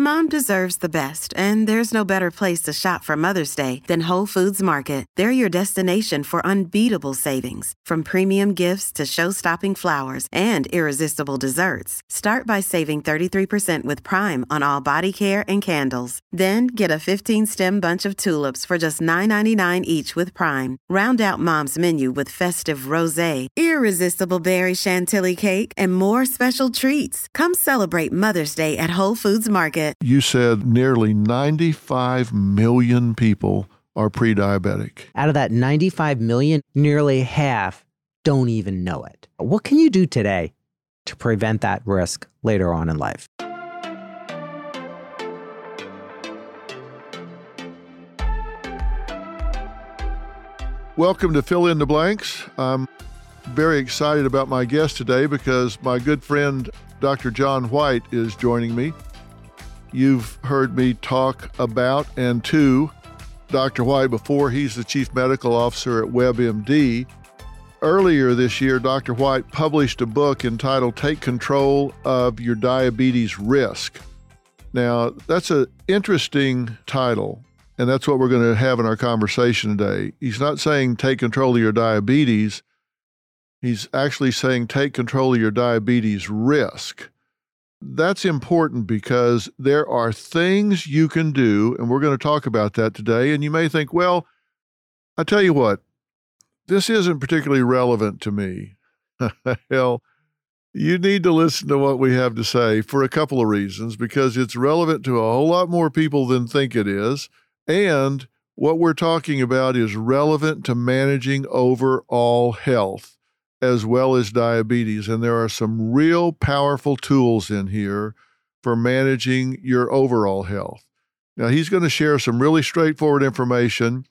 Mom deserves the best, and there's no better place to shop for Mother's Day than Whole Foods Market. They're your destination for unbeatable savings, from premium gifts to show-stopping flowers and irresistible desserts. Start by saving 33% with Prime on all body care and candles. Then get a 15-stem bunch of tulips for just $9.99 each with Prime. Round out Mom's menu with festive rosé, irresistible berry chantilly cake, and more special treats. Come celebrate Mother's Day at Whole Foods Market. You said nearly 95 million people are pre-diabetic. Out of that 95 million, nearly half don't even know it. What can you do today to prevent that risk later on in life? Welcome to Fill in the Blanks. I'm very excited about my guest today because my good friend Dr. John Whyte is joining me. You've heard me talk about and to Dr. Whyte before. He's the Chief Medical Officer at WebMD. Earlier this year, Dr. Whyte published a book entitled Take Control of Your Diabetes Risk. Now, that's an interesting title, and that's what we're going to have in our conversation today. He's not saying take control of your diabetes. He's actually saying take control of your diabetes risk. That's important because there are things you can do, and we're going to talk about that today. And you may think, well, I tell you what, this isn't particularly relevant to me. Hell, you need to listen to what we have to say for a couple of reasons, because it's relevant to a whole lot more people than think it is. And what we're talking about is relevant to managing overall health as well as diabetes. And there are some real powerful tools in here for managing your overall health. Now, he's going to share some really straightforward information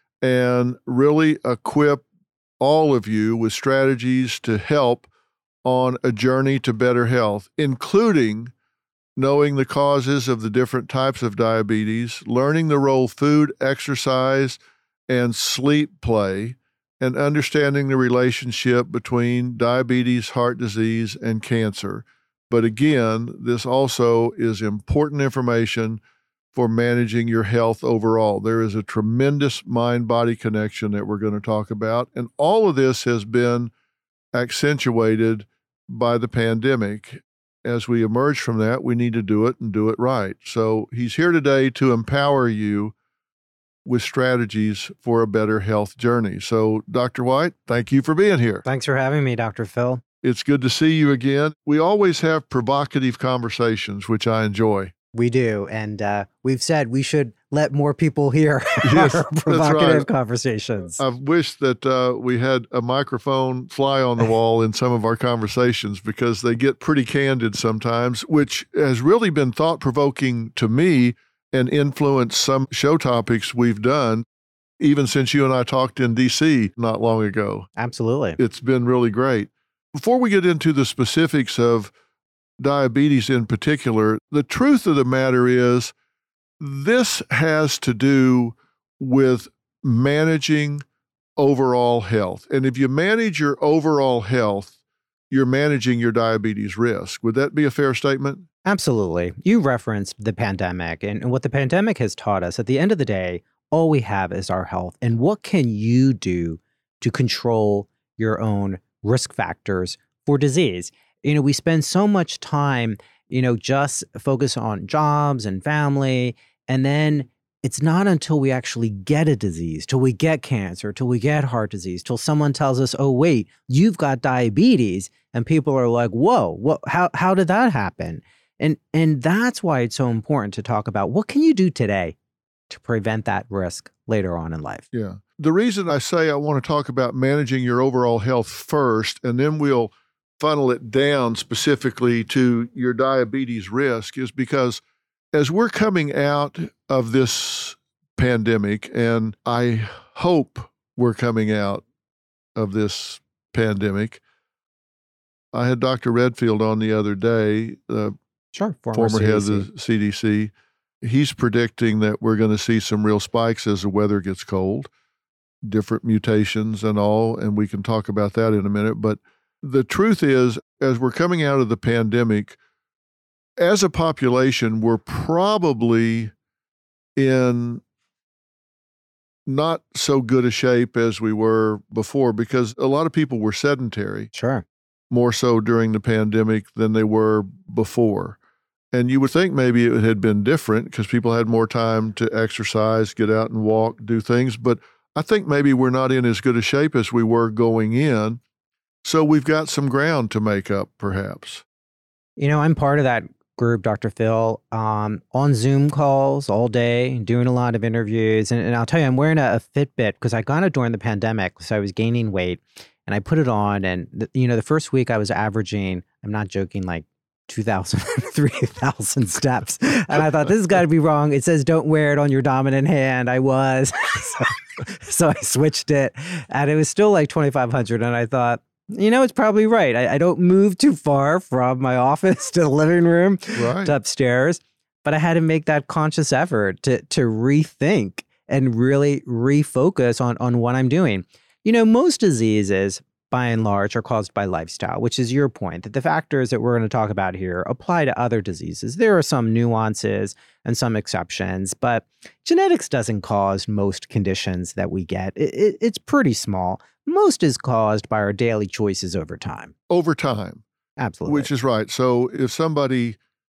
and really equip all of you with strategies to help on a journey to better health, including knowing the causes of the different types of diabetes, learning the role food, exercise, and sleep play, and understanding the relationship between diabetes, heart disease, and cancer. But again, this also is important information for managing your health overall. There is a tremendous mind-body connection that we're going to talk about, and all of this has been accentuated by the pandemic. As we emerge from that, we need to do it and do it right. So he's here today to empower you with strategies for a better health journey. So, Dr. Whyte, thank you for being here. Thanks for having me, Dr. Phil. It's good to see you again. We always have provocative conversations, which I enjoy. We do. And we've said we should let more people hear Yes, our provocative conversations. I wish that we had a microphone fly on the wall in some of our conversations, because they get pretty candid sometimes, which has really been thought-provoking to me and influenced some show topics we've done, even since you and I talked in D.C. not long ago. Absolutely. It's been really great. Before we get into the specifics of diabetes in particular, the truth of the matter is this has to do with managing overall health. And if you manage your overall health, you're managing your diabetes risk. Would that be a fair statement? Absolutely. You referenced the pandemic, and what the pandemic has taught us, at the end of the day, all we have is our health. And what can you do to control your own risk factors for disease? We spend so much time, just focus on jobs and family. And then it's not until we actually get a disease, till we get cancer, till we get heart disease, till someone tells us, oh, wait, you've got diabetes. And people are like, whoa, how did that happen? And that's why it's so important to talk about what can you do today to prevent that risk later on in life. Yeah. The reason I say I want to talk about managing your overall health first, and then we'll funnel it down specifically to your diabetes risk, is because as we're coming out of this pandemic, and I hope we're coming out of this pandemic, I had Dr. Redfield on the other day, former head of the CDC. He's predicting that we're going to see some real spikes as the weather gets cold, different mutations and all, and we can talk about that in a minute. But the truth is, as we're coming out of the pandemic, as a population, we're probably in not so good a shape as we were before because a lot of people were sedentary. Sure. More so during the pandemic than they were before. And you would think maybe it had been different because people had more time to exercise, get out and walk, do things. But I think maybe we're not in as good a shape as we were going in. So we've got some ground to make up, perhaps. I'm part of that group, Dr. Phil, on Zoom calls all day, doing a lot of interviews. And I'll tell you, I'm wearing a Fitbit because I got it during the pandemic. So I was gaining weight and I put it on. And, the first week I was averaging, I'm not joking, like 2,000, 3,000 steps. And I thought, this has got to be wrong. It says don't wear it on your dominant hand. I was. So I switched it and it was still like 2,500. And I thought, it's probably right. I don't move too far from my office to the living room to upstairs. But I had to make that conscious effort to rethink and really refocus on what I'm doing. Most diseases, by and large, are caused by lifestyle, which is your point, that the factors that we're going to talk about here apply to other diseases. There are some nuances and some exceptions, but genetics doesn't cause most conditions that we get. It's pretty small. Most is caused by our daily choices over time. Over time. Absolutely. Which is right. So if somebody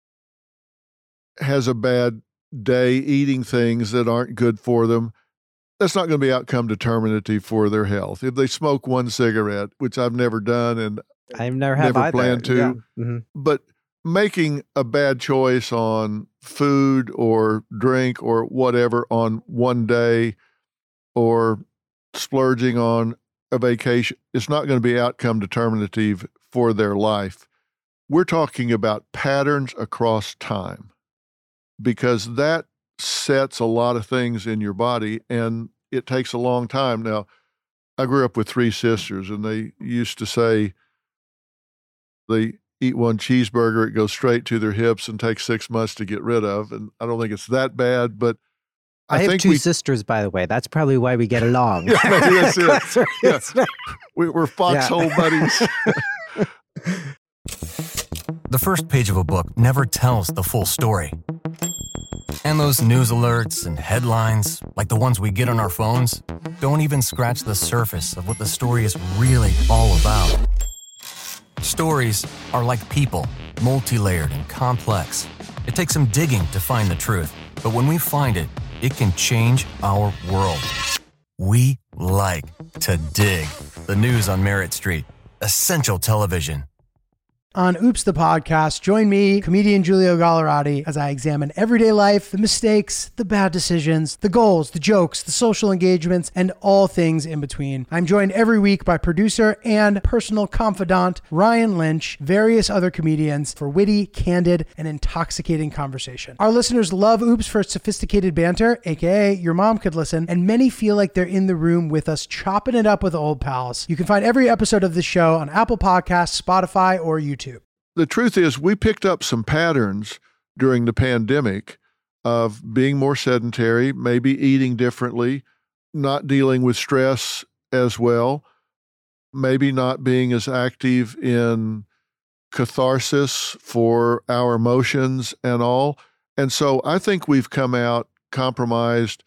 has a bad day eating things that aren't good for them, that's not going to be outcome determinative for their health. If they smoke one cigarette, which I've never done and I've never planned to, yeah. Mm-hmm. But making a bad choice on food or drink or whatever on one day or splurging on a vacation, it's not going to be outcome determinative for their life. We're talking about patterns across time because that sets a lot of things in your body and it takes a long time. Now, I grew up with 3 sisters and they used to say they eat one cheeseburger, it goes straight to their hips and takes 6 months to get rid of. And I don't think it's that bad, but I have 2 sisters, by the way. That's probably why we get along. Yeah, maybe that's it. Yeah. We're foxhole buddies. The first page of a book never tells the full story. And those news alerts and headlines, like the ones we get on our phones, don't even scratch the surface of what the story is really all about. Stories are like people, multi-layered and complex. It takes some digging to find the truth, but when we find it, it can change our world. We like to dig. The news on Merritt Street. Essential television. On Oops, the podcast, join me, comedian Giulio Gallerati, as I examine everyday life, the mistakes, the bad decisions, the goals, the jokes, the social engagements, and all things in between. I'm joined every week by producer and personal confidant Ryan Lynch, various other comedians for witty, candid, and intoxicating conversation. Our listeners love Oops for its sophisticated banter, aka your mom could listen, and many feel like they're in the room with us chopping it up with old pals. You can find every episode of this show on Apple Podcasts, Spotify, or YouTube. The truth is, we picked up some patterns during the pandemic of being more sedentary, maybe eating differently, not dealing with stress as well, maybe not being as active in catharsis for our emotions and all. And so I think we've come out compromised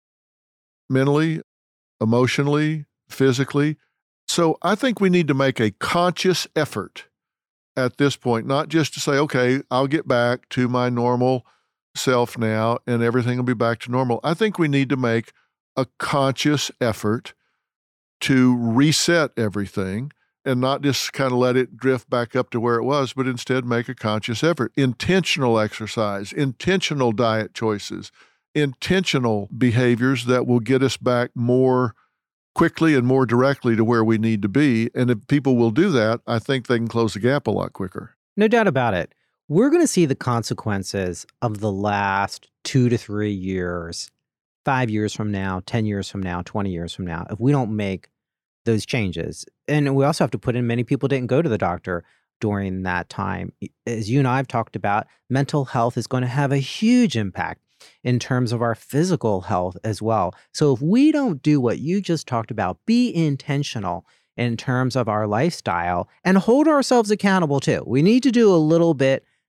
mentally, emotionally, physically. So I think we need to make a conscious effort at this point, not just to say, okay, I'll get back to my normal self now and everything will be back to normal. I think we need to make a conscious effort to reset everything and not just kind of let it drift back up to where it was, but instead make a conscious effort. Intentional exercise, intentional diet choices, intentional behaviors that will get us back more quickly and more directly to where we need to be. And if people will do that, I think they can close the gap a lot quicker. No doubt about it. We're going to see the consequences of the last 2 to 3 years, 5 years from now, 10 years from now, 20 years from now, if we don't make those changes. And we also have to put in, many people didn't go to the doctor during that time. As you and I have talked about, mental health is going to have a huge impact in terms of our physical health as well. So if we don't do what you just talked about, be intentional in terms of our lifestyle and hold ourselves accountable too. We need to do a little bit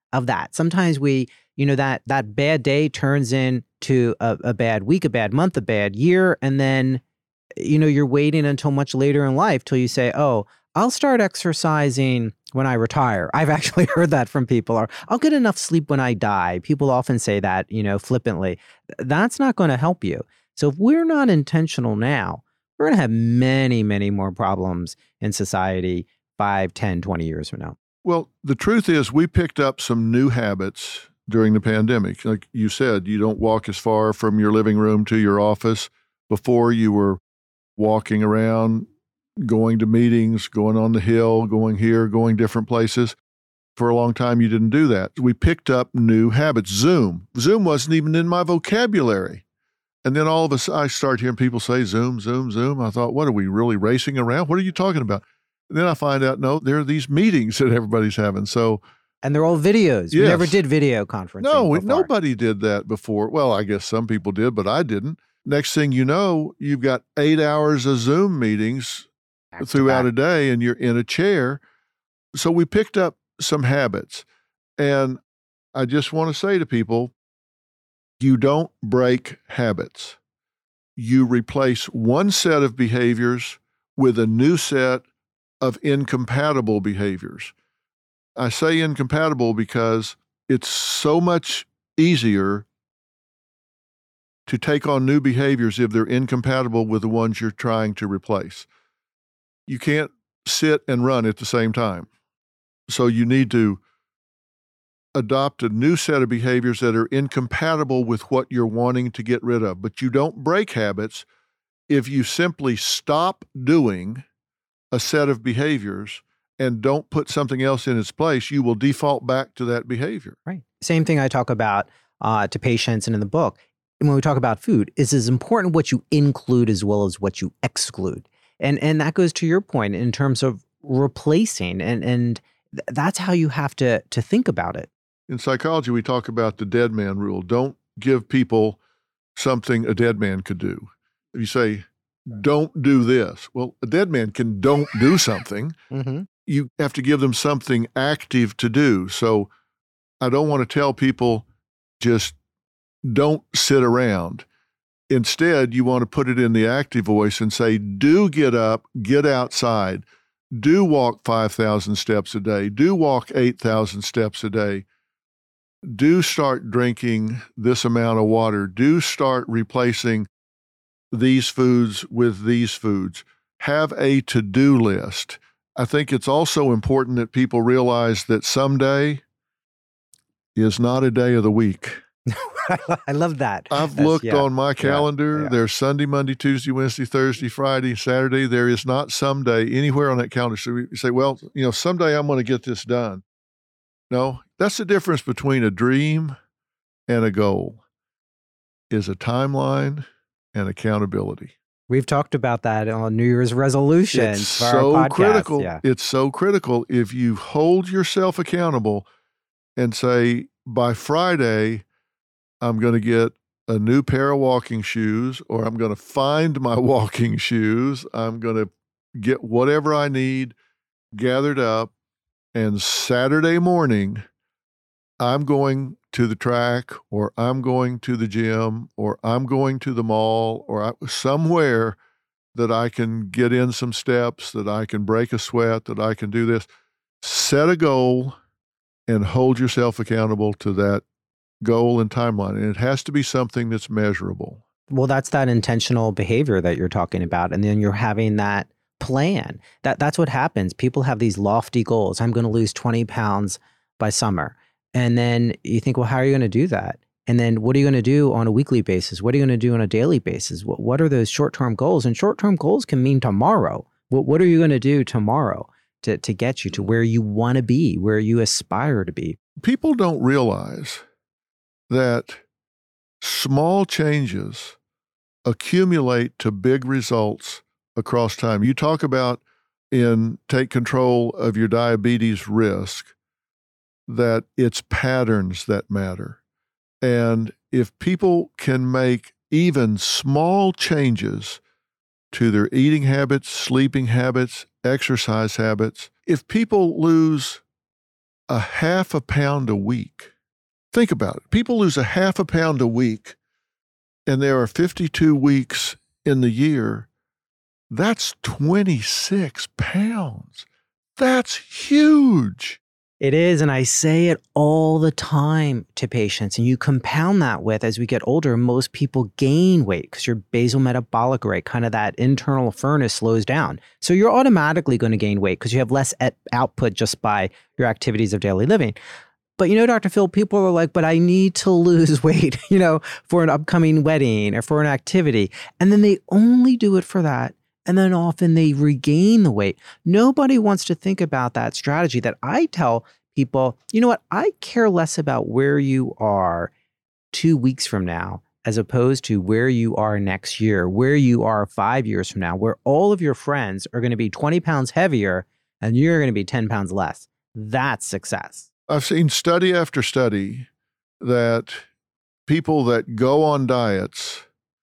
of that. Sometimes that bad day turns into a bad week, a bad month, a bad year. And then, you're waiting until much later in life till you say, oh, I'll start exercising when I retire. I've actually heard that from people. Or I'll get enough sleep when I die. People often say that, flippantly. That's not going to help you. So if we're not intentional now, we're going to have many, many more problems in society 5, 10, 20 years from now. Well, the truth is we picked up some new habits during the pandemic. Like you said, you don't walk as far from your living room to your office. Before, you were walking around, going to meetings, going on the hill, going here, going different places. For a long time, you didn't do that. We picked up new habits. Zoom wasn't even in my vocabulary. And then all of a sudden, I start hearing people say Zoom, Zoom, Zoom. I thought, what, are we really racing around? What are you talking about? And then I find out, no, there are these meetings that everybody's having. And they're all videos. Yes. We never did video conferencing. No, nobody did that before. Well, I guess some people did, but I didn't. Next thing you know, you've got 8 hours of Zoom meetings throughout a day, and you're in a chair. So we picked up some habits. And I just want to say to people, you don't break habits. You replace one set of behaviors with a new set of incompatible behaviors. I say incompatible because it's so much easier to take on new behaviors if they're incompatible with the ones you're trying to replace. You can't sit and run at the same time. So you need to adopt a new set of behaviors that are incompatible with what you're wanting to get rid of. But you don't break habits if you simply stop doing a set of behaviors and don't put something else in its place. You will default back to that behavior. Right. Same thing I talk about to patients and in the book. When we talk about food, it's as important what you include as well as what you exclude. And that goes to your point in terms of replacing. And that's how you have to think about it. In psychology, we talk about the dead man rule. Don't give people something a dead man could do. If you say, don't do this, well, a dead man can don't do something. Mm-hmm. You have to give them something active to do. So I don't want to tell people just don't sit around. Instead, you want to put it in the active voice and say, do get up, get outside, do walk 5,000 steps a day, do walk 8,000 steps a day, do start drinking this amount of water, do start replacing these foods with these foods. Have a to-do list. I think it's also important that people realize that someday is not a day of the week. I love that. I've looked on my calendar. Yeah. There's Sunday, Monday, Tuesday, Wednesday, Thursday, Friday, Saturday. There is not someday anywhere on that calendar. So you say, well, someday I'm going to get this done. No, that's the difference between a dream and a goal, is a timeline and accountability. We've talked about that on New Year's resolutions. It's so critical. Yeah. It's so critical. If you hold yourself accountable and say, by Friday, I'm going to get a new pair of walking shoes, or I'm going to find my walking shoes. I'm going to get whatever I need gathered up. And Saturday morning, I'm going to the track, or I'm going to the gym, or I'm going to the mall, or somewhere that I can get in some steps, that I can break a sweat, that I can do this. Set a goal and hold yourself accountable to that goal and timeline. And it has to be something that's measurable. Well, that's that intentional behavior that you're talking about. And then you're having that plan. That's what happens. People have these lofty goals. I'm going to lose 20 pounds by summer. And then you think, well, how are you going to do that? And then what are you going to do on a weekly basis? What are you going to do on a daily basis? What are those short-term goals? And short-term goals can mean tomorrow. What are you going to do tomorrow to get you to where you want to be, where you aspire to be? People don't realize that small changes accumulate to big results across time. You talk about in Take Control of Your Diabetes Risk, that it's patterns that matter. And if people can make even small changes to their eating habits, sleeping habits, exercise habits, if people lose a half a pound a week. Think about it. People lose a half a pound a week, and there are 52 weeks in the year. That's 26 pounds. That's huge. It is, and I say it all the time to patients, and you compound that with, as we get older, most people gain weight because your basal metabolic rate, kind of that internal furnace, slows down. So you're automatically going to gain weight because you have less output just by your activities of daily living. But Dr. Phil, people are like, but I need to lose weight, for an upcoming wedding or for an activity. And then they only do it for that. And then often they regain the weight. Nobody wants to think about that strategy that I tell people, you know what? I care less about where you are 2 weeks from now, as opposed to where you are next year, where you are 5 years from now, where all of your friends are going to be 20 pounds heavier and you're going to be 10 pounds less. That's success. I've seen study after study that people that go on diets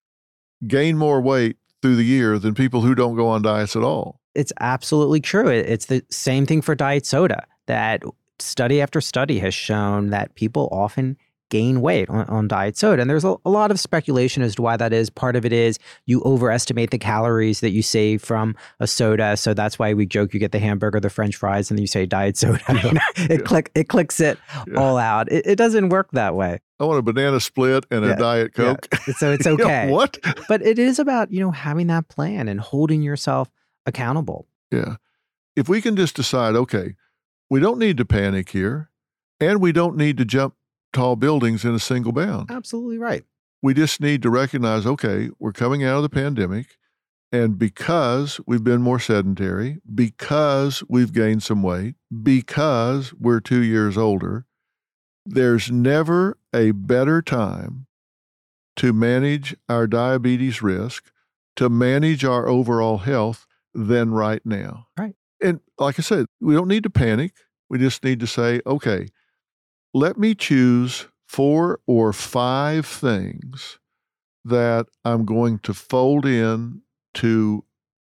gain more weight through the year than people who don't go on diets at all. It's absolutely true. It's the same thing for diet soda, that study after study has shown that people often gain weight on diet soda. And there's a lot of speculation as to why that is. Part of it is you overestimate the calories that you save from a soda. So that's why we joke you get the hamburger, the French fries, and then you say diet soda. It clicks it all out. It doesn't work that way. I want a banana split and a Diet Coke. Yeah. So it's okay. What? But it is about, having that plan and holding yourself accountable. Yeah. If we can just decide, okay, we don't need to panic here, and we don't need to jump tall buildings in a single bound. Absolutely right. We just need to recognize, okay, we're coming out of the pandemic, and because we've been more sedentary, because we've gained some weight, because we're 2 years older, there's never a better time to manage our diabetes risk, to manage our overall health than right now. Right. And like I said, we don't need to panic. We just need to say, okay, let me choose 4 or 5 things that I'm going to fold in to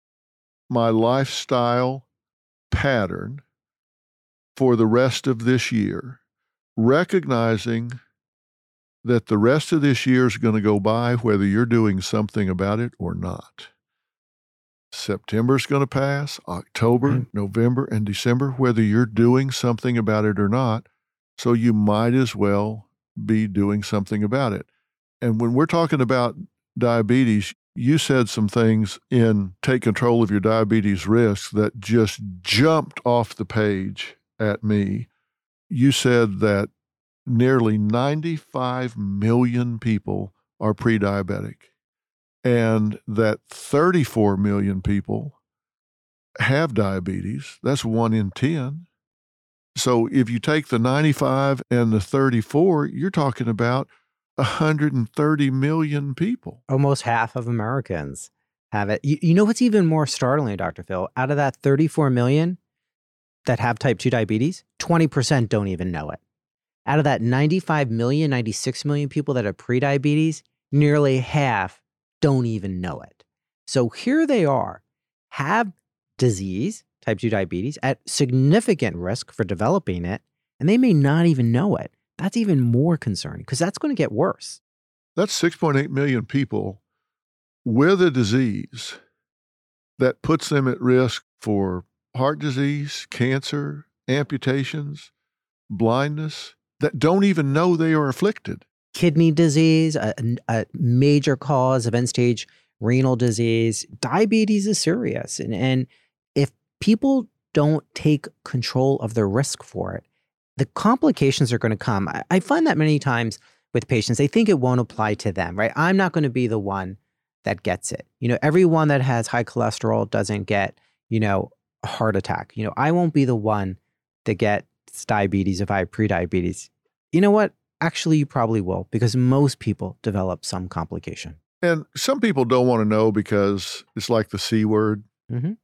my lifestyle pattern for the rest of this year, recognizing that the rest of this year is going to go by whether you're doing something about it or not. September's going to pass, October, November, and December, whether you're doing something about it or not. So you might as well be doing something about it. And when we're talking about diabetes, you said some things in Take Control of Your Diabetes Risks that just jumped off the page at me. You said that nearly 95 million people are pre-diabetic, and that 34 million people have diabetes. That's 1 in 10. So if you take the 95 and the 34, you're talking about 130 million people. Almost half of Americans have it. You know what's even more startling, Dr. Phil? Out of that 34 million that have type 2 diabetes, 20% don't even know it. Out of that 95 million, 96 million people that have prediabetes, nearly half don't even know it. So here they are, have disease, type 2 diabetes, at significant risk for developing it, and they may not even know it. That's even more concerning because that's going to get worse. That's 6.8 million people with a disease that puts them at risk for heart disease, cancer, amputations, blindness, that don't even know they are afflicted. Kidney disease, a major cause of end-stage renal disease. Diabetes is serious. And if people don't take control of the risk for it, the complications are going to come. I find that many times with patients, they think it won't apply to them, right? I'm not going to be the one that gets it. Everyone that has high cholesterol doesn't get, a heart attack. I won't be the one that gets diabetes if I have prediabetes. You know what? Actually, you probably will, because most people develop some complication. And some people don't want to know because it's like the C word. Mm-hmm.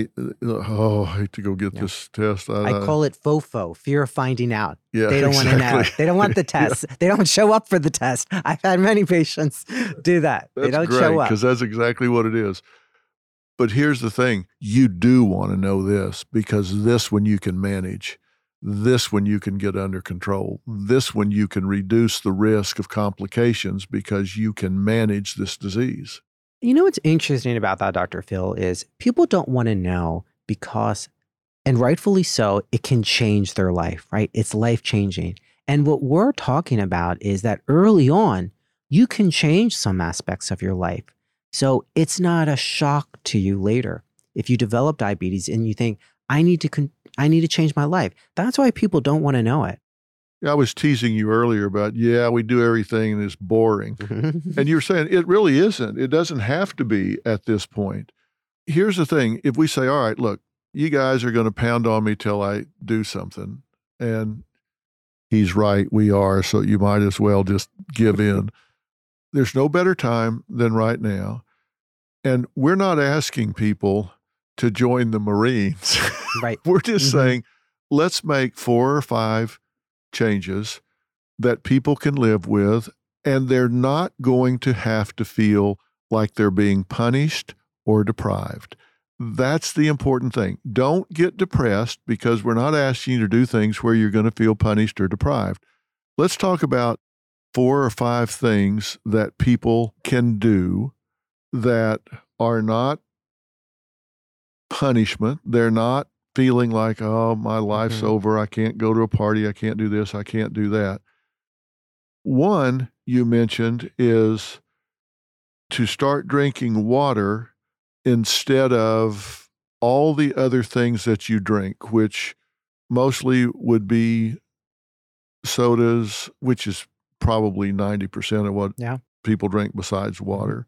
I hate to go get this test. I call it FOFO, fear of finding out. Yeah, they don't want to know. They don't want the test. They don't show up for the test. I've had many patients do that. They don't show up. Because that's exactly what it is. But here's the thing. You do want to know this, because this one you can manage. this one you can get under control. This one you can reduce the risk of complications because you can manage this disease. You know what's interesting about that, Dr. Phil, is people don't want to know because, and rightfully so, it can change their life, right? It's life-changing. And what we're talking about is that early on, you can change some aspects of your life. So it's not a shock to you later. If you develop diabetes and you think, I need to change my life. That's why people don't want to know it. I was teasing you earlier about, we do everything and it's boring. And you were saying it really isn't. It doesn't have to be at this point. Here's the thing. If we say, all right, look, you guys are going to pound on me till I do something. And he's right, we are. So you might as well just give in. There's no better time than right now. And we're not asking people to join the Marines. Right. We're just saying, let's make 4 or 5 changes that people can live with, and they're not going to have to feel like they're being punished or deprived. That's the important thing. Don't get depressed because we're not asking you to do things where you're going to feel punished or deprived. Let's talk about 4 or 5 things that people can do that are not punishment. They're not feeling like, oh, my life's over. I can't go to a party. I can't do this. I can't do that. One you mentioned is to start drinking water instead of all the other things that you drink, which mostly would be sodas, which is probably 90% of what people drink besides water.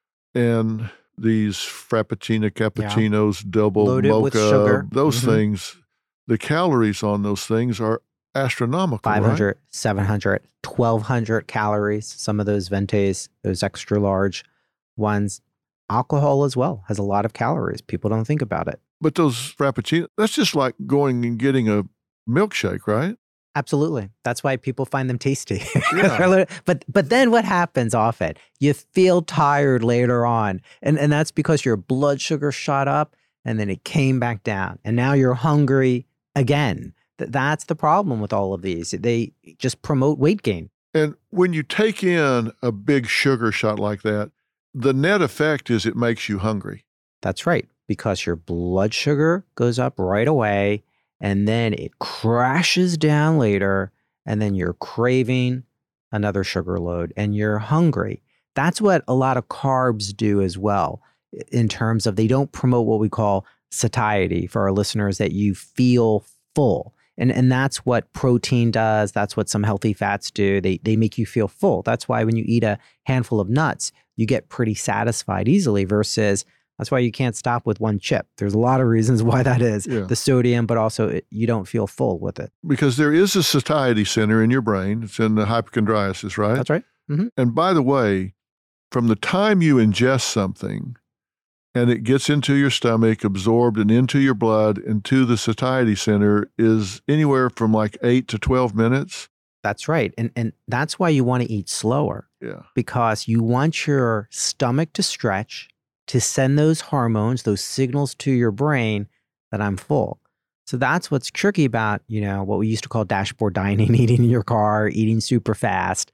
And these Frappuccino, cappuccinos, double loaded mocha, with sugar. Those things, the calories on those things are astronomical, 500, right? 700, 1,200 calories. Some of those Ventes, those extra large ones. Alcohol as well has a lot of calories. People don't think about it. But those Frappuccinos, that's just like going and getting a milkshake, right? Absolutely. That's why people find them tasty. Yeah. But then what happens often? You feel tired later on. And that's because your blood sugar shot up and then it came back down. And now you're hungry again. That's the problem with all of these. They just promote weight gain. And when you take in a big sugar shot like that, the net effect is it makes you hungry. That's right. Because your blood sugar goes up right away. And then it crashes down later, and then you're craving another sugar load, and you're hungry. That's what a lot of carbs do as well, in terms of they don't promote what we call satiety for our listeners, that you feel full. And that's what protein does. That's what some healthy fats do. They make you feel full. That's why when you eat a handful of nuts, you get pretty satisfied easily versus that's why you can't stop with one chip. There's a lot of reasons why that is. Yeah. The sodium, but also you don't feel full with it. Because there is a satiety center in your brain. It's in the hypochondriasis, right? That's right. Mm-hmm. And by the way, from the time you ingest something and it gets into your stomach, absorbed and into your blood, into the satiety center is anywhere from like 8 to 12 minutes. That's right. And that's why you want to eat slower. Yeah. Because you want your stomach to stretch, to send those hormones, those signals to your brain that I'm full. So that's what's tricky about, what we used to call dashboard dining, eating in your car, eating super fast.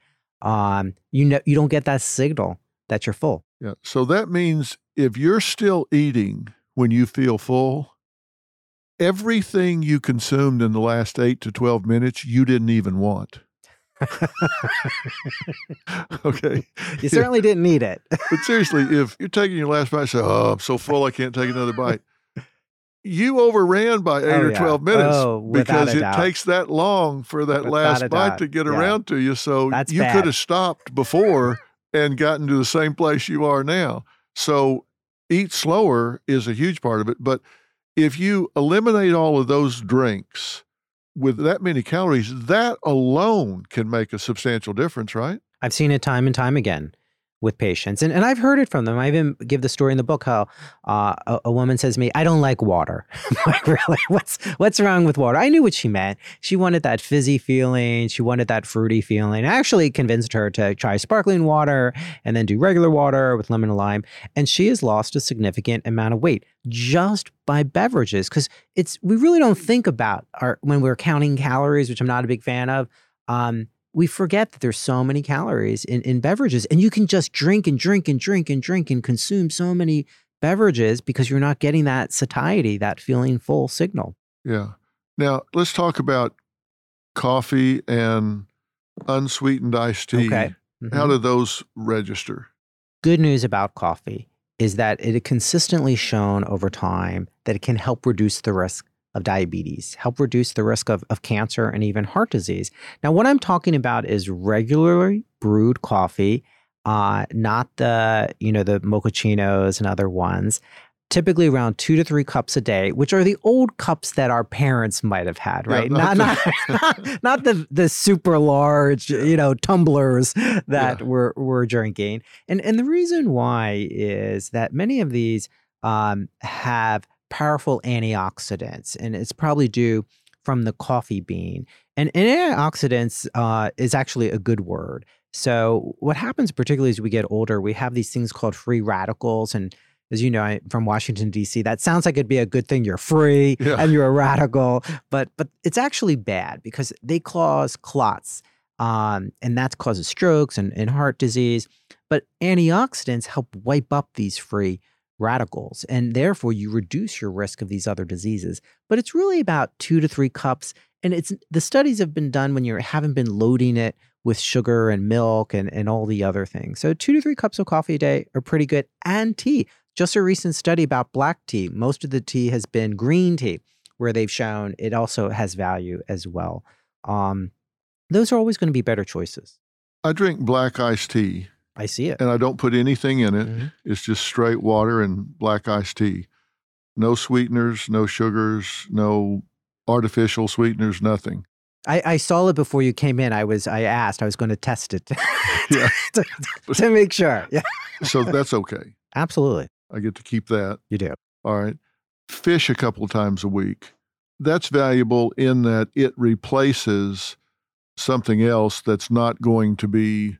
You don't get that signal that you're full. Yeah. So that means if you're still eating when you feel full, everything you consumed in the last 8 to 12 minutes, you didn't even want. Okay. You certainly didn't need it. But seriously, if you're taking your last bite and say, oh, I'm so full, I can't take another bite. You overran by 8 or 12 minutes because it takes that long for that last bite to get around to you. So you could have stopped before and gotten to the same place you are now. So eat slower is a huge part of it. But if you eliminate all of those drinks with that many calories, that alone can make a substantial difference, right? I've seen it time and time again. with patients. And I've heard it from them. I even give the story in the book how a woman says to me, I don't like water. I'm like, really? What's wrong with water? I knew what she meant. She wanted that fizzy feeling. She wanted that fruity feeling. I actually convinced her to try sparkling water and then do regular water with lemon and lime. And she has lost a significant amount of weight just by beverages. Because we really don't think about when we're counting calories, which I'm not a big fan of. We forget that there's so many calories in beverages, and you can just drink and drink and drink and drink and consume so many beverages because you're not getting that satiety, that feeling full signal. Yeah. Now, let's talk about coffee and unsweetened iced tea. Okay. How do those register? Good news about coffee is that it is consistently shown over time that it can help reduce the risk of diabetes, help reduce the risk of cancer and even heart disease. Now, what I'm talking about is regularly brewed coffee, not the mochachinos and other ones, typically around 2 to 3 cups a day, which are the old cups that our parents might have had, right? Yeah, not the super large, tumblers that we're drinking. And the reason why is that many of these have powerful antioxidants, and it's probably due from the coffee bean. And antioxidants is actually a good word. So what happens, particularly as we get older, we have these things called free radicals. And as you know, I'm from Washington, D.C., that sounds like it'd be a good thing. You're free and you're a radical, but it's actually bad because they cause clots, and that causes strokes and heart disease. But antioxidants help wipe up these free radicals, and therefore you reduce your risk of these other diseases. But it's really about 2 to 3 cups, and the studies have been done when you haven't been loading it with sugar and milk and all the other things. So 2 to 3 cups of coffee a day are pretty good, and tea. Just a recent study about black tea. Most of the tea has been green tea, where they've shown it also has value as well. Those are always going to be better choices. I drink black iced tea. I see it. And I don't put anything in it. Mm-hmm. It's just straight water and black iced tea. No sweeteners, no sugars, no artificial sweeteners, nothing. I saw it before you came in. I was going to test it Yeah. to make sure. Yeah. So that's okay. Absolutely. I get to keep that. You do. All right. Fish a couple times a week. That's valuable in that it replaces something else that's not going to be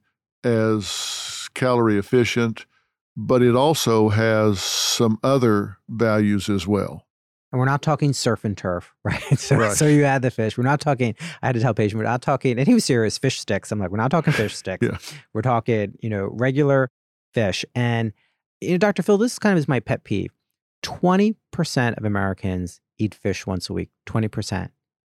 as calorie efficient, but it also has some other values as well. And we're not talking surf and turf, right? Right. So you add the fish. We're not talking, I had to tell patient, we're not talking, and he was serious, fish sticks. I'm like, we're not talking fish sticks. Yeah. We're talking, regular fish. And, Dr. Phil, this kind of is my pet peeve. 20% of Americans eat fish once a week, 20%.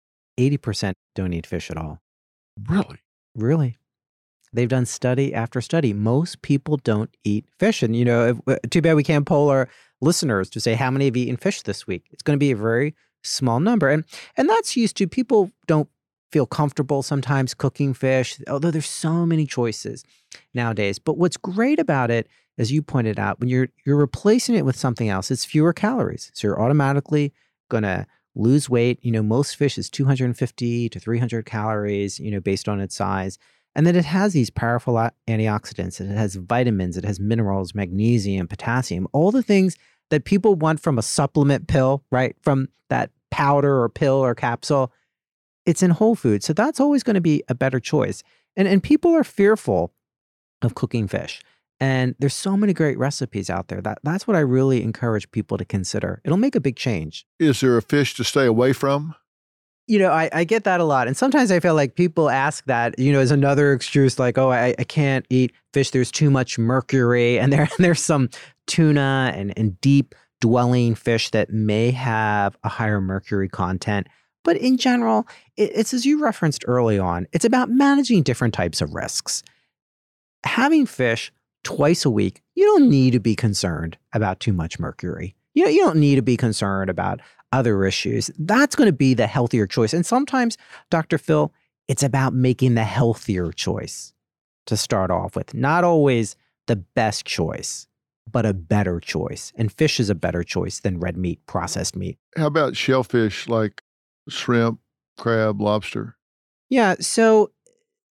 80% don't eat fish at all. Really? Really. They've done study after study. Most people don't eat fish. And, too bad we can't poll our listeners to say how many have eaten fish this week. It's going to be a very small number. And that's used to, people don't feel comfortable sometimes cooking fish, although there's so many choices nowadays. But what's great about it, as you pointed out, when you're replacing it with something else, it's fewer calories. So you're automatically going to lose weight. Most fish is 250 to 300 calories, based on its size. And then it has these powerful antioxidants, and it has vitamins, it has minerals, magnesium, potassium, all the things that people want from a supplement pill, right? From that powder or pill or capsule. It's in whole foods. So that's always going to be a better choice. And people are fearful of cooking fish. And there's so many great recipes out there. That's what I really encourage people to consider. It'll make a big change. Is there a fish to stay away from? I get that a lot. And sometimes I feel like people ask that, as another excuse, like, oh, I can't eat fish. There's too much mercury. And there's some tuna and deep dwelling fish that may have a higher mercury content. But in general, it's as you referenced early on, it's about managing different types of risks. Having fish twice a week, you don't need to be concerned about too much mercury. You don't need to be concerned about other issues. That's going to be the healthier choice. And sometimes, Dr. Phil, it's about making the healthier choice to start off with. Not always the best choice, but a better choice. And fish is a better choice than red meat, processed meat. How about shellfish like shrimp, crab, lobster? Yeah. So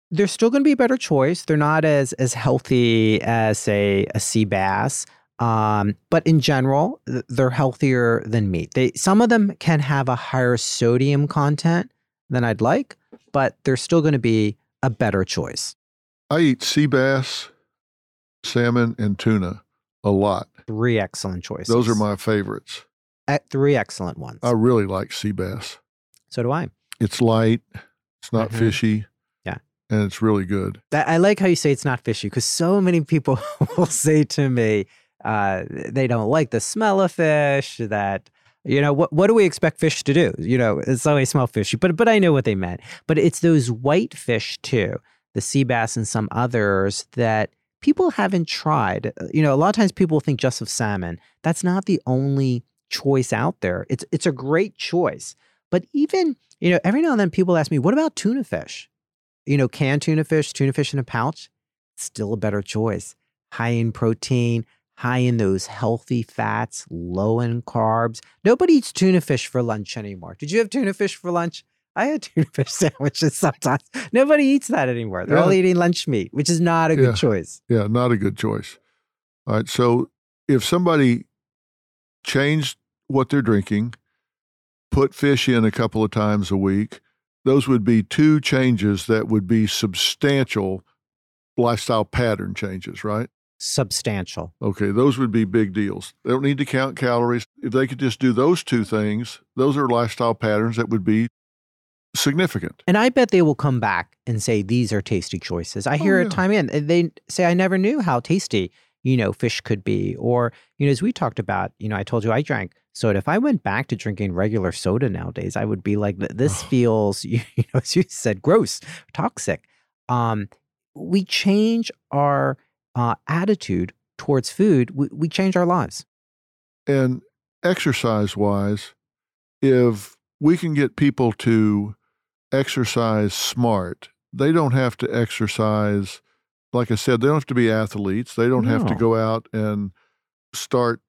They're still going to be a better choice. They're not as healthy as, say, a sea bass. But in general, they're healthier than meat. Some of them can have a higher sodium content than I'd like, but they're still going to be a better choice. I eat sea bass, salmon, and tuna a lot. 3 excellent choices. Those are my favorites. 3 excellent ones. I really like sea bass. So do I. It's light. It's not fishy. Yeah. And it's really good. I like how you say it's not fishy, because so many people will say to me they don't like the smell of fish, that, what do we expect fish to do? It's always smell fishy, but I know what they meant. But it's those white fish too, the sea bass and some others that people haven't tried. A lot of times people think just of salmon. That's not the only choice out there. It's a great choice. But even, every now and then people ask me, what about tuna fish? Canned tuna fish in a pouch, still a better choice. High in protein, high in those healthy fats, low in carbs. Nobody eats tuna fish for lunch anymore. Did you have tuna fish for lunch? I had tuna fish sandwiches sometimes. Nobody eats that anymore. They're all eating lunch meat, which is not a good choice. Yeah, not a good choice. All right. So if somebody changed what they're drinking, put fish in a couple of times a week, those would be 2 changes that would be substantial lifestyle pattern changes, right? Substantial. Okay, those would be big deals. They don't need to count calories. If they could just do those 2 things, those are lifestyle patterns that would be significant. And I bet they will come back and say, these are tasty choices. I hear it time in. They say, I never knew how tasty, fish could be. Or, as we talked about, I told you I drank soda. If I went back to drinking regular soda nowadays, I would be like, this feels, as you said, gross, toxic. We change our attitude towards food. We change our lives. And exercise-wise, if we can get people to exercise smart, they don't have to exercise, like I said, they don't have to be athletes. They don't have to go out and start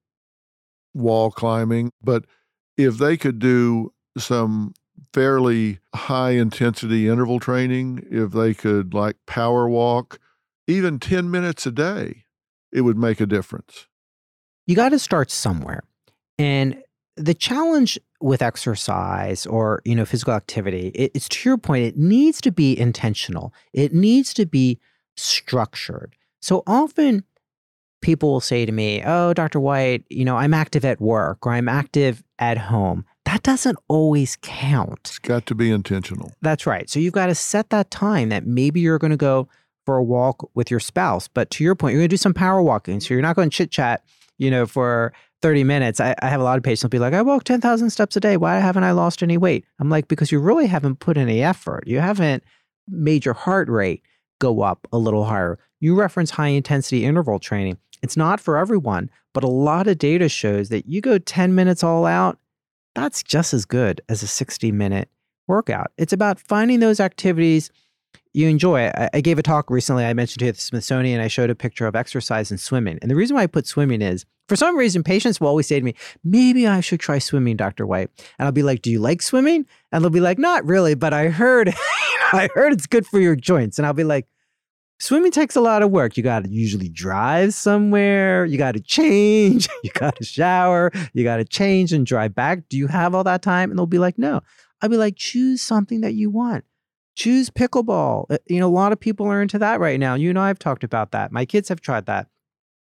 wall climbing. But if they could do some fairly high intensity interval training, if they could power walk, even 10 minutes a day, it would make a difference. You got to start somewhere. And the challenge with exercise or, physical activity, it's to your point, it needs to be intentional. It needs to be structured. So often people will say to me, oh, Dr. White, I'm active at work or I'm active at home. That doesn't always count. It's got to be intentional. That's right. So you've got to set that time that maybe you're going to go for a walk with your spouse. But to your point, you're going to do some power walking. So you're not going to chit chat, for 30 minutes. I have a lot of patients who'll be like, I walk 10,000 steps a day. Why haven't I lost any weight? I'm like, because you really haven't put any effort. You haven't made your heart rate go up a little higher. You reference high intensity interval training. It's not for everyone, but a lot of data shows that you go 10 minutes all out, that's just as good as a 60-minute workout. It's about finding those activities you enjoy. I gave a talk recently, I mentioned here at the Smithsonian, I showed a picture of exercise and swimming. And the reason why I put swimming is, for some reason, patients will always say to me, maybe I should try swimming, Dr. White. And I'll be like, do you like swimming? And they'll be like, not really, but I heard it's good for your joints. And I'll be like, swimming takes a lot of work. You got to usually drive somewhere. You got to change. You got to shower. You got to change and drive back. Do you have all that time? And they'll be like, no. I'll be like, choose something that you want. Choose pickleball. A lot of people are into that right now. You and I have talked about that. My kids have tried that.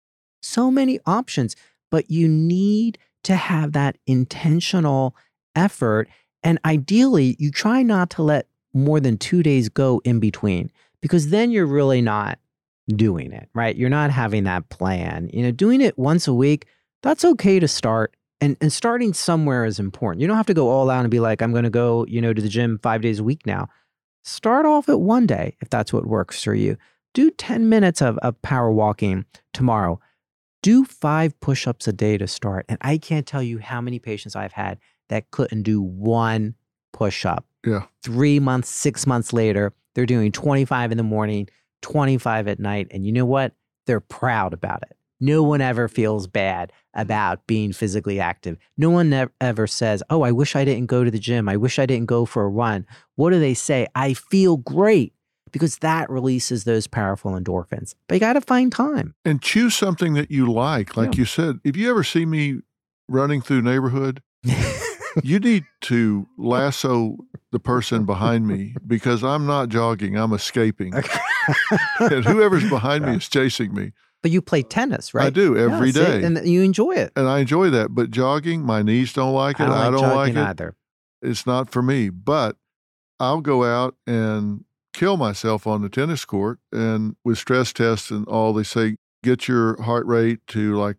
So many options, but you need to have that intentional effort. And ideally, you try not to let more than 2 days go in between, because then you're really not doing it, right? You're not having that plan. Doing it once a week, that's okay to start. And starting somewhere is important. You don't have to go all out and be like, I'm going to go, to the gym 5 days a week now. Start off at one day, if that's what works for you. Do 10 minutes of power walking tomorrow. Do 5 push-ups a day to start. And I can't tell you how many patients I've had that couldn't do 1 push-up. Yeah. 3 months, 6 months later, they're doing 25 in the morning, 25 at night. And you know what? They're proud about it. No one ever feels bad about being physically active. No one ever says, oh, I wish I didn't go to the gym. I wish I didn't go for a run. What do they say? I feel great because that releases those powerful endorphins. But you got to find time. And choose something that you like. Like you said, if you ever see me running through neighborhood, you need to lasso the person behind me because I'm not jogging, I'm escaping. And whoever's behind me is chasing me. But you play tennis, right? I do every day. And you enjoy it. And I enjoy that. But jogging, my knees don't like it. I don't like it either. It's not for me. But I'll go out and kill myself on the tennis court. And with stress tests and all, they say, get your heart rate to like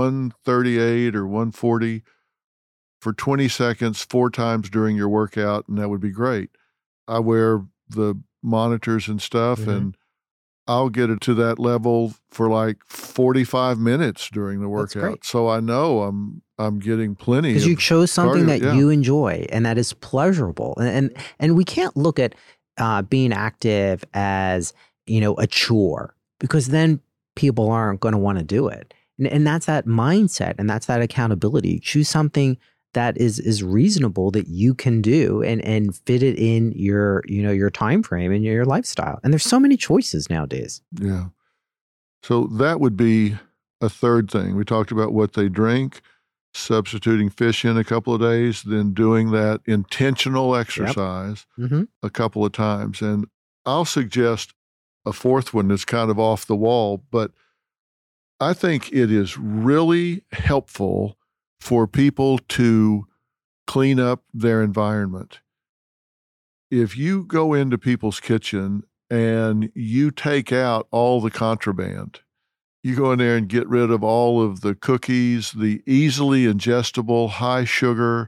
138 or 140 for 20 seconds 4 times during your workout, and that would be great. I wear the monitors and stuff, and I'll get it to that level for like 45 minutes during the workout. So I know I'm getting plenty. Because you chose something cardio, that you enjoy and that is pleasurable. And we can't look at being active as, a chore, because then people aren't going to want to do it. And that's that mindset, and that's that accountability. Choose something that is reasonable that you can do and fit it in your time frame and your lifestyle. And there's so many choices nowadays. Yeah. So that would be a third thing. We talked about what they drink, substituting fish in a couple of days, then doing that intentional exercise a couple of times. And I'll suggest a fourth one that's kind of off the wall, but I think it is really helpful for people to clean up their environment. If you go into people's kitchen and you take out all the contraband, you go in there and get rid of all of the cookies, the easily ingestible, high sugar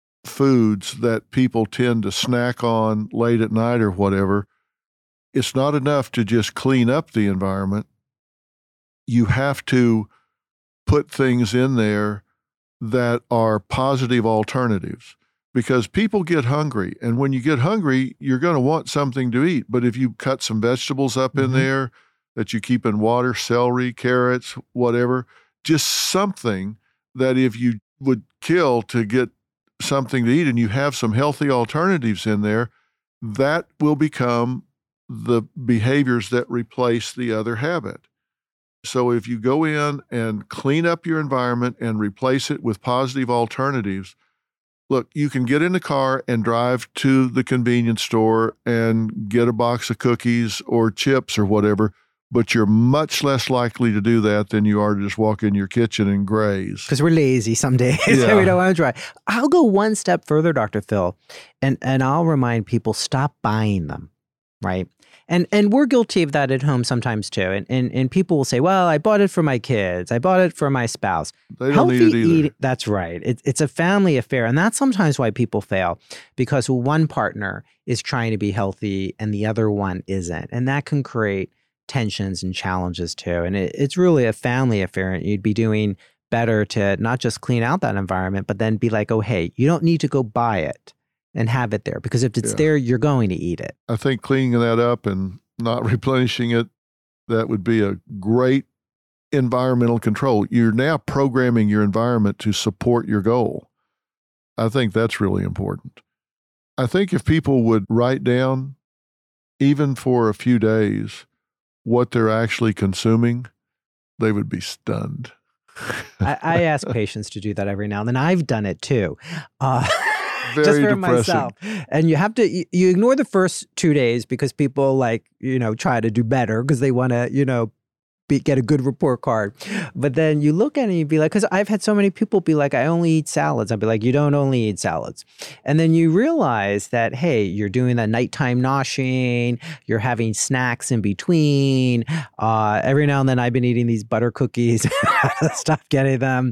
foods that people tend to snack on late at night or whatever, it's not enough to just clean up the environment. You have to put things in there that are positive alternatives, because people get hungry. And when you get hungry, you're going to want something to eat. But if you cut some vegetables up in there that you keep in water, celery, carrots, whatever, just something that if you would kill to get something to eat and you have some healthy alternatives in there, that will become the behaviors that replace the other habit. So if you go in and clean up your environment and replace it with positive alternatives, look, you can get in the car and drive to the convenience store and get a box of cookies or chips or whatever, but you're much less likely to do that than you are to just walk in your kitchen and graze. Because we're lazy some days. Yeah. We don't want to try. I'll go one step further, Dr. Phil, and I'll remind people, stop buying them, right? And we're guilty of that at home sometimes too. And people will say, well, I bought it for my kids. I bought it for my spouse. They don't need it either. That's right. It's a family affair. And that's sometimes why people fail, because one partner is trying to be healthy and the other one isn't. And that can create tensions and challenges too. And it's really a family affair. And you'd be doing better to not just clean out that environment, but then be like, oh, hey, you don't need to go buy it and have it there, because if it's there, you're going to eat it. I think cleaning that up and not replenishing it, that would be a great environmental control. You're now programming your environment to support your goal. I think that's really important. I think if people would write down, even for a few days, what they're actually consuming, they would be stunned. I ask patients to do that every now and then. I've done it too. Very just for depressing. myself. And you have to, you ignore the first 2 days because people try to do better because they want to, get a good report card. But then you look at it and you'd be like, because I've had so many people be like, I only eat salads. I'd be like, you don't only eat salads. And then you realize that, hey, you're doing that nighttime noshing, you're having snacks in between. Every now and then I've been eating these butter cookies. Stop getting them.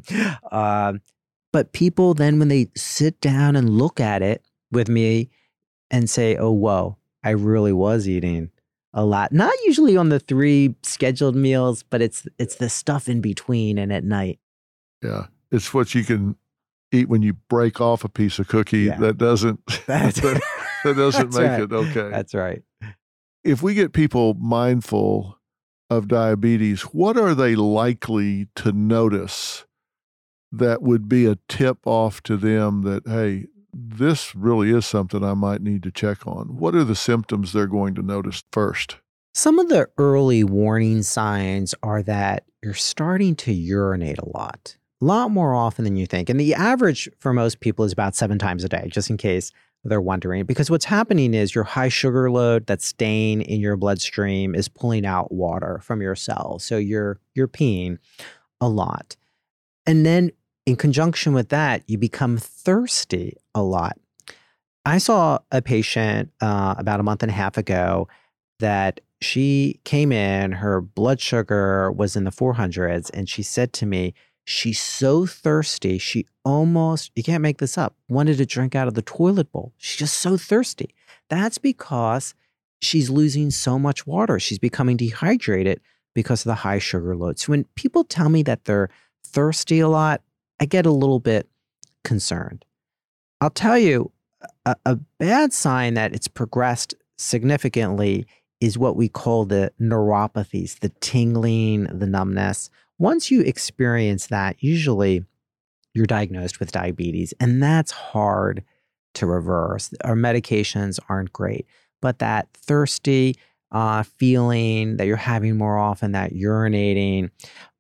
But people then, when they sit down and look at it with me and say, oh, whoa, I really was eating a lot. Not usually on the 3 scheduled meals, but it's the stuff in between and at night. Yeah. It's what you can eat when you break off a piece of cookie that doesn't, that doesn't make it okay. That's right. If we get people mindful of diabetes, what are they likely to notice that would be a tip off to them that, hey, this really is something I might need to check on. What are the symptoms they're going to notice first? Some of the early warning signs are that you're starting to urinate a lot more often than you think. And the average for most people is about 7 times a day, just in case they're wondering. Because what's happening is your high sugar load that's staying in your bloodstream is pulling out water from your cells. So you're peeing a lot. And then in conjunction with that, you become thirsty a lot. I saw a patient about a month and a half ago that she came in, her blood sugar was in the 400s, and she said to me, she's so thirsty, she almost, you can't make this up, wanted to drink out of the toilet bowl. She's just so thirsty. That's because she's losing so much water. She's becoming dehydrated because of the high sugar load. So when people tell me that they're thirsty a lot, I get a little bit concerned. I'll tell you, a bad sign that it's progressed significantly is what we call the neuropathies, the tingling, the numbness. Once you experience that, usually you're diagnosed with diabetes, and that's hard to reverse. Our medications aren't great, but that thirsty feeling that you're having more often, that urinating,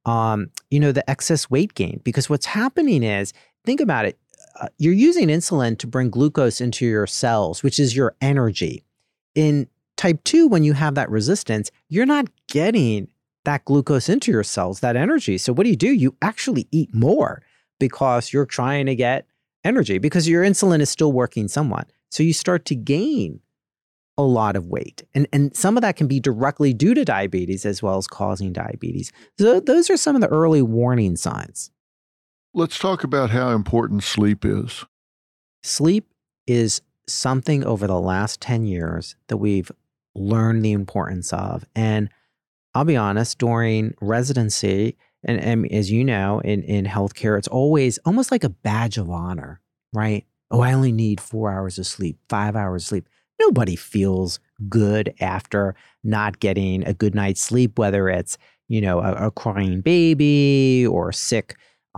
the excess weight gain. Because what's happening is, think about it, you're using insulin to bring glucose into your cells, which is your energy. In type 2, when you have that resistance, you're not getting that glucose into your cells, that energy. So what do? You actually eat more because you're trying to get energy because your insulin is still working somewhat. So you start to gain a lot of weight. And some of that can be directly due to diabetes as well as causing diabetes. So those are some of the early warning signs. Let's talk about how important sleep is. Sleep is something over the last 10 years that we've learned the importance of. And I'll be honest, during residency, and as you know, in healthcare, it's always almost like a badge of honor, right? Oh, I only need 4 hours of sleep, 5 hours of sleep. Nobody feels good after not getting a good night's sleep, whether it's, a crying baby or a sick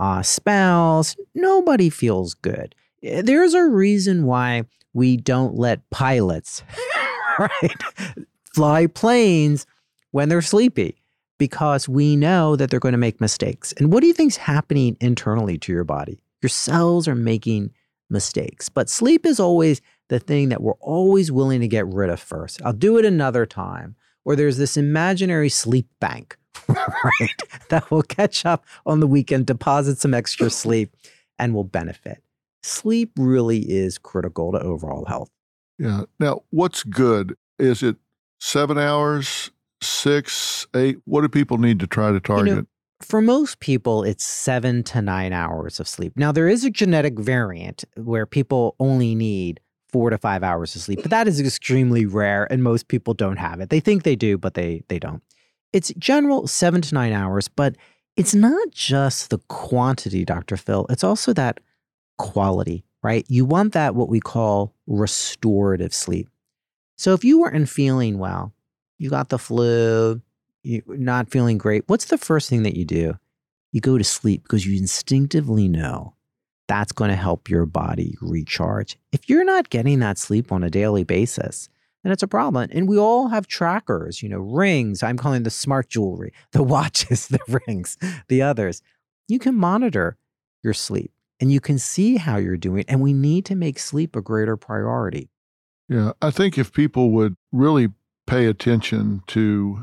spouse. Nobody feels good. There's a reason why we don't let pilots, right, fly planes when they're sleepy, because we know that they're going to make mistakes. And what do you think's happening internally to your body? Your cells are making mistakes. But sleep is always the thing that we're always willing to get rid of first. I'll do it another time. Or there's this imaginary sleep bank, right, that will catch up on the weekend, deposit some extra sleep, and will benefit. Sleep really is critical to overall health. Yeah. Now, what's good? Is it 7 hours, 6, 8? What do people need to try to target? For most people, it's 7 to 9 hours of sleep. Now, there is a genetic variant where people only need 4 to 5 hours of sleep, but that is extremely rare, and most people don't have it. They think they do, but they don't. It's general 7 to 9 hours, but it's not just the quantity, Dr. Phil. It's also that quality, right? You want that what we call restorative sleep. So if you weren't feeling well, you got the flu, you're not feeling great, what's the first thing that you do? You go to sleep because you instinctively know that's going to help your body recharge. If you're not getting that sleep on a daily basis, then it's a problem. And we all have trackers, rings. I'm calling the smart jewelry, the watches, the rings, the others. You can monitor your sleep and you can see how you're doing. And we need to make sleep a greater priority. Yeah, I think if people would really pay attention to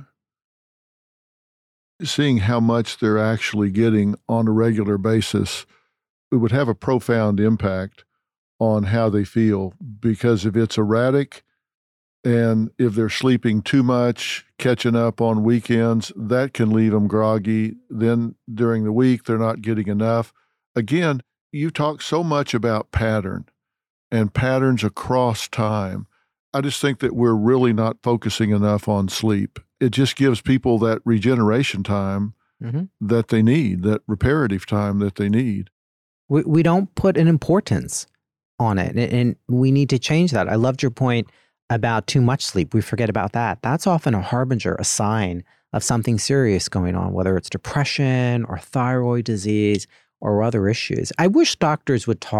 seeing how much they're actually getting on a regular basis, it would have a profound impact on how they feel. Because if it's erratic and if they're sleeping too much, catching up on weekends, that can leave them groggy. Then during the week, they're not getting enough. Again, you talk so much about pattern and patterns across time. I just think that we're really not focusing enough on sleep. It just gives people that regeneration time that they need, that reparative time that they need. We don't put an importance on it, and we need to change that. I loved your point about too much sleep. We forget about that. That's often a harbinger, a sign of something serious going on, whether it's depression or thyroid disease or other issues. I wish doctors would talk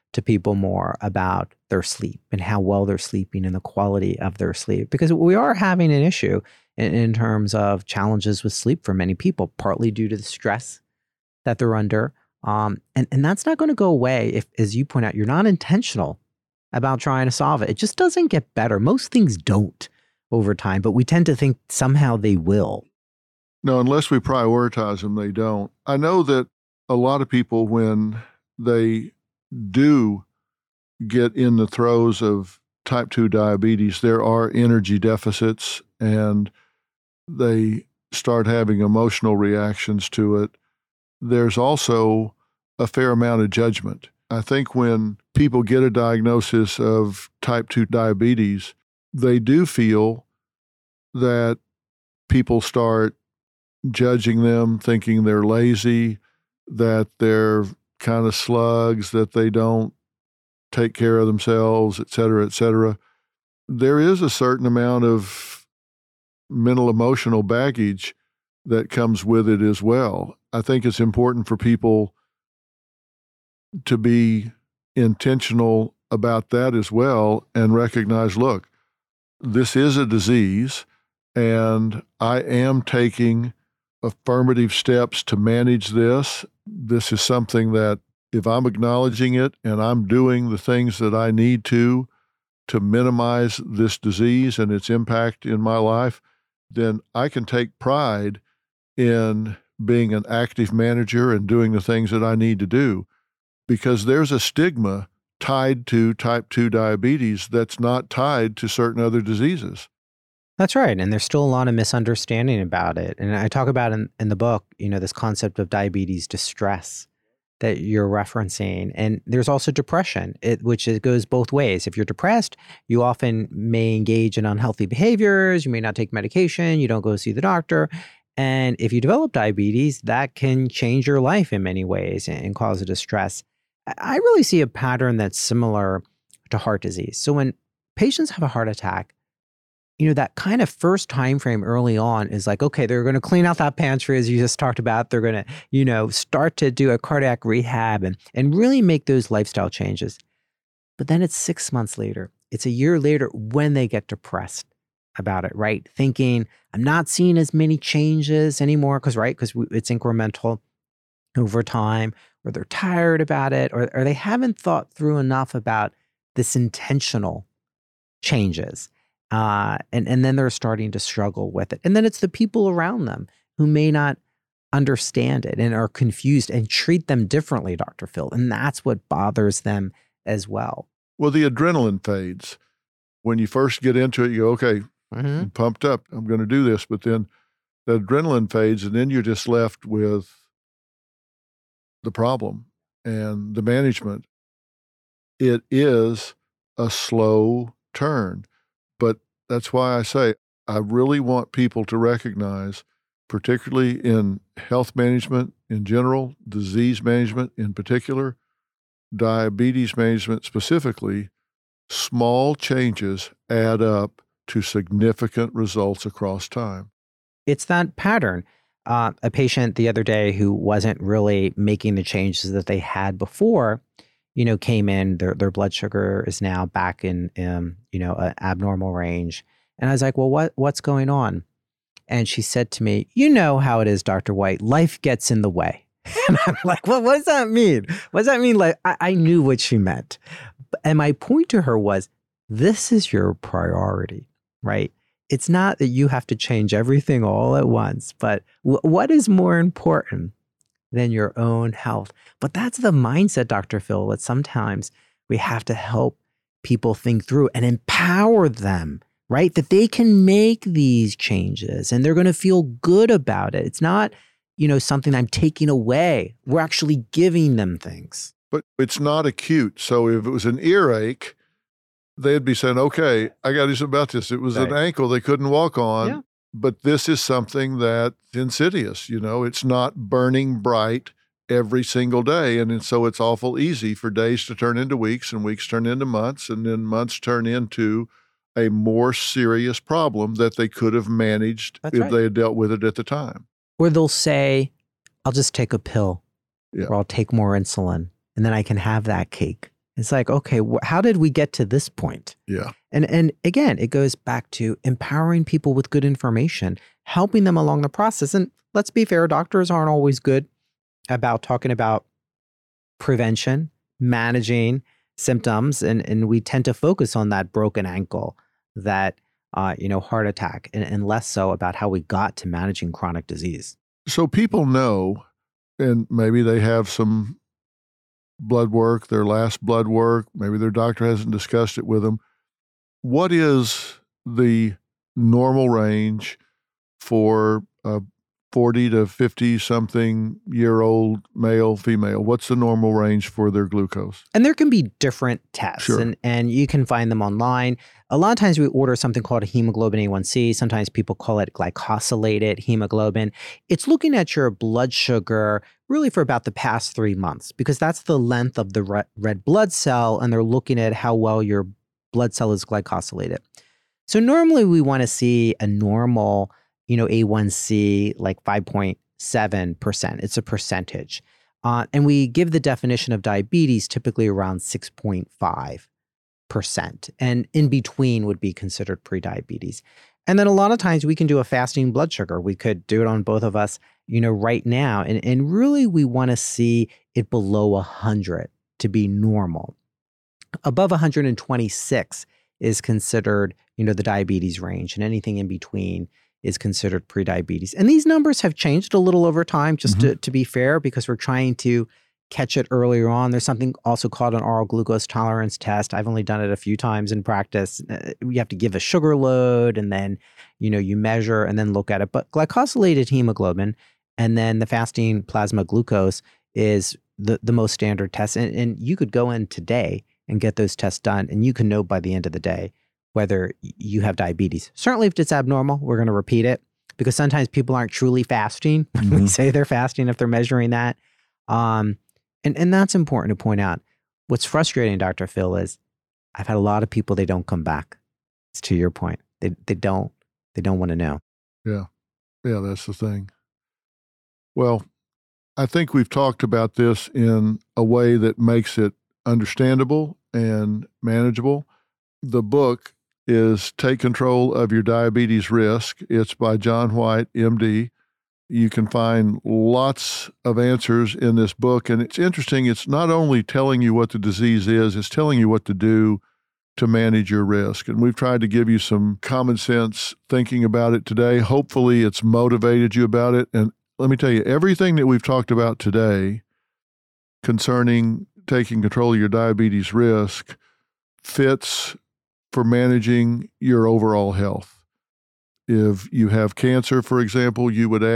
to people more about their sleep and how well they're sleeping and the quality of their sleep, because we are having an issue in terms of challenges with sleep for many people, partly due to the stress that they're under. And that's not going to go away if, as you point out, you're not intentional about trying to solve it. It just doesn't get better. Most things don't over time, but we tend to think somehow they will. No, unless we prioritize them, they don't. I know that a lot of people, when they do get in the throes of type 2 diabetes, there are energy deficits and they start having emotional reactions to it. There's also a fair amount of judgment. I think when people get a diagnosis of type 2 diabetes, they do feel that people start judging them, thinking they're lazy, that they're kind of slugs, that they don't take care of themselves, et cetera, et cetera. There is a certain amount of mental emotional baggage that comes with it as well. I think it's important for people to be intentional about that as well and recognize, look, this is a disease and I am taking affirmative steps to manage this. This is something that if I'm acknowledging it and I'm doing the things that I need to minimize this disease and its impact in my life, then I can take pride in being an active manager and doing the things that I need to do, because there's a stigma tied to type 2 diabetes that's not tied to certain other diseases. That's right. And there's still a lot of misunderstanding about it. And I talk about in the book, this concept of diabetes distress that you're referencing. And there's also depression, which goes both ways. If you're depressed, you often may engage in unhealthy behaviors. You may not take medication. You don't go see the doctor. And if you develop diabetes, that can change your life in many ways and cause a distress. I really see a pattern that's similar to heart disease. So when patients have a heart attack, that kind of first time frame early on is like, okay, they're going to clean out that pantry, as you just talked about. They're going to, start to do a cardiac rehab and really make those lifestyle changes. But then it's 6 months later, it's a year later when they get depressed about it, right? Thinking, I'm not seeing as many changes anymore because it's incremental over time, or they're tired about it, or they haven't thought through enough about this intentional changes. And then they're starting to struggle with it. And then it's the people around them who may not understand it and are confused and treat them differently, Dr. Phil. And that's what bothers them as well. Well, the adrenaline fades. When you first get into it, you go, okay, I'm pumped up, I'm going to do this. But then the adrenaline fades and then you're just left with the problem and the management. It is a slow turn. But that's why I say I really want people to recognize, particularly in health management in general, disease management in particular, diabetes management specifically, small changes add up to significant results across time. It's that pattern. A patient the other day who wasn't really making the changes that they had before, came in, their blood sugar is now back in, an abnormal range. And I was like, well, what's going on? And she said to me, you know how it is, Dr. White, life gets in the way. And I'm like, well, what does that mean? What does that mean? Like, I knew what she meant. And my point to her was, this is your priority, right? It's not that you have to change everything all at once, but what is more important than your own health? But that's the mindset, Dr. Phil, that sometimes we have to help people think through and empower them, right? That they can make these changes and they're going to feel good about it. It's not, something I'm taking away. We're actually giving them things. But it's not acute. So if it was an earache, they'd be saying, okay, I got to do something about this. It was an ankle they couldn't walk on. Yeah. But this is something that's insidious. It's not burning bright every single day. And so it's awful easy for days to turn into weeks and weeks turn into months and then months turn into a more serious problem that they could have managed if they had dealt with it at the time. Or they'll say, I'll just take a pill or I'll take more insulin and then I can have that cake It's like, okay, how did we get to this point? Yeah. And again, it goes back to empowering people with good information, helping them along the process. And let's be fair, doctors aren't always good about talking about prevention, managing symptoms, and we tend to focus on that broken ankle, that heart attack, and less so about how we got to managing chronic disease. So people know, and maybe they have some blood work, their last blood work, maybe their doctor hasn't discussed it with them. What is the normal range for a 40 to 50 something year old male, female? What's the normal range for their glucose? And there can be different tests, Sure. and you can find them online. A lot of times we order something called a hemoglobin A1C. Sometimes people call it glycosylated hemoglobin. It's looking at your blood sugar really for about the past 3 months, because that's the length of the red blood cell, and they're looking at how well your blood cell is glycosylated. So normally we want to see a normal A1C like 5.7%. It's a percentage. And we give the definition of diabetes typically around 6.5%. And in between would be considered prediabetes. And then a lot of times we can do a fasting blood sugar. We could do it on both of us, right now. And really we want to see it below 100 to be normal. Above 126 is considered, the diabetes range, and anything in between is considered prediabetes. And these numbers have changed a little over time, just to be fair, because we're trying to catch it earlier on. There's something also called an oral glucose tolerance test. I've only done it a few times in practice. You have to give a sugar load, and then, you measure and then look at it. But glycosylated hemoglobin and then the fasting plasma glucose is the most standard test. And you could go in today and get those tests done, and you can know by the end of the day whether you have diabetes. Certainly if it's abnormal, we're going to repeat it, because sometimes people aren't truly fasting when we say they're fasting if they're measuring that. And that's important to point out. What's frustrating, Dr. Phil, is I've had a lot of people, they don't come back. It's to your point. They don't want to know. Yeah. Yeah, that's the thing. Well, I think we've talked about this in a way that makes it understandable and manageable. The book is Take Control of Your Diabetes Risk. It's by John Whyte, MD. You can find lots of answers in this book. And it's interesting, it's not only telling you what the disease is, it's telling you what to do to manage your risk. And we've tried to give you some common sense thinking about it today. Hopefully it's motivated you about it. And let me tell you, everything that we've talked about today concerning taking control of your diabetes risk fits for managing your overall health. If you have cancer, for example, you would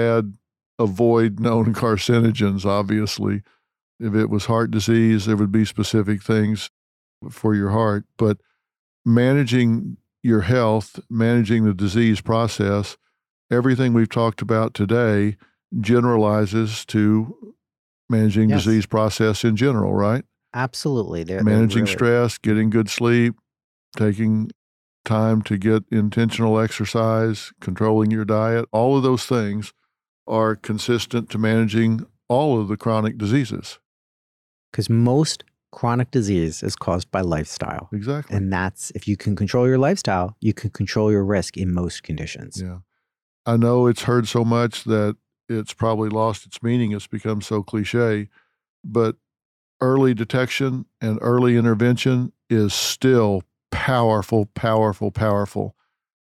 avoid known carcinogens, obviously. If it was heart disease, there would be specific things for your heart. But managing your health, managing the disease process, everything we've talked about today generalizes to managing disease process in general, right? Absolutely. Managing stress, getting good sleep, taking time to get intentional exercise, controlling your diet, all of those things are consistent to managing all of the chronic diseases. Because most chronic disease is caused by lifestyle. Exactly. And that's, if you can control your lifestyle, you can control your risk in most conditions. Yeah. I know it's heard so much that it's probably lost its meaning. It's become so cliche, but early detection and early intervention is still powerful, powerful, powerful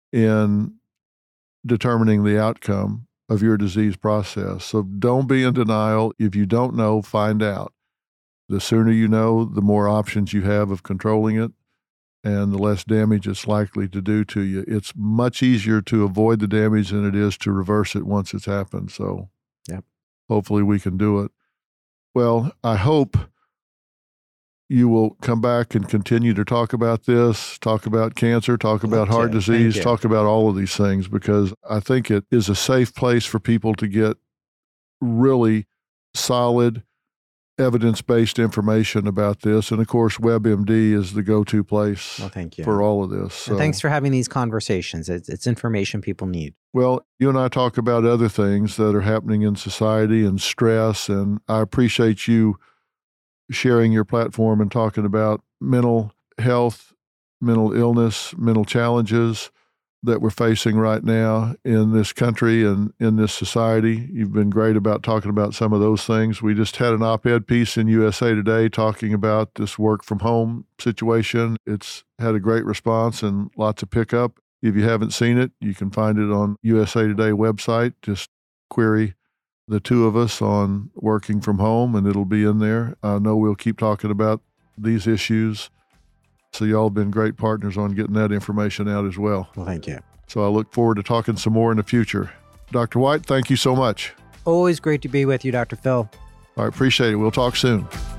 in determining the outcome of your disease process. So don't be in denial. If you don't know, find out. The sooner you know, the more options you have of controlling it, and the less damage it's likely to do to you. It's much easier to avoid the damage than it is to reverse it once it's happened. So hopefully we can do it. Well, I hope you will come back and continue to talk about this, talk about cancer, talk about heart disease, talk about all of these things, because I think it is a safe place for people to get really solid, evidence-based information about this. And of course, WebMD is the go-to place for all of this. So, and thanks for having these conversations. It's information people need. Well, you and I talk about other things that are happening in society and stress, and I appreciate you sharing your platform and talking about mental health, mental illness, mental challenges that we're facing right now in this country and in this society. You've been great about talking about some of those things. We just had an op-ed piece in USA Today talking about this work from home situation. It's had a great response and lots of pickup. If you haven't seen it, you can find it on USA Today website. Just query the two of us on working from home and it'll be in there. I know we'll keep talking about these issues. So y'all have been great partners on getting that information out as well. Well, thank you. So I look forward to talking some more in the future. Dr. White, thank you so much. Always great to be with you, Dr. Phil. I appreciate it. We'll talk soon.